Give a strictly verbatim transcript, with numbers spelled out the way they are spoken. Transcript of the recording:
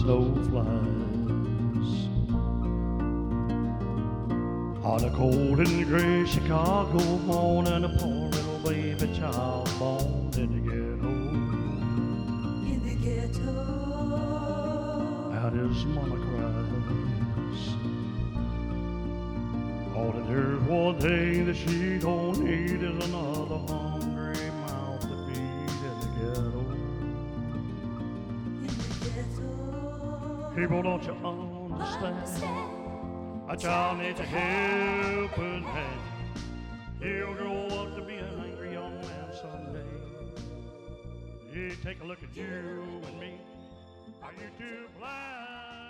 snow flies. On a cold and gray Chicago morning, a poor little baby child born in the ghetto. In the ghetto. And his mama cries. Oh, that there's one thing that she don't need is another hungry mouth to feed in the ghetto. In the ghetto. People, don't you understand? A child needs a helping hand. He'll grow up to be an angry young man someday. Hey, take a look at you and me. Are you too blind?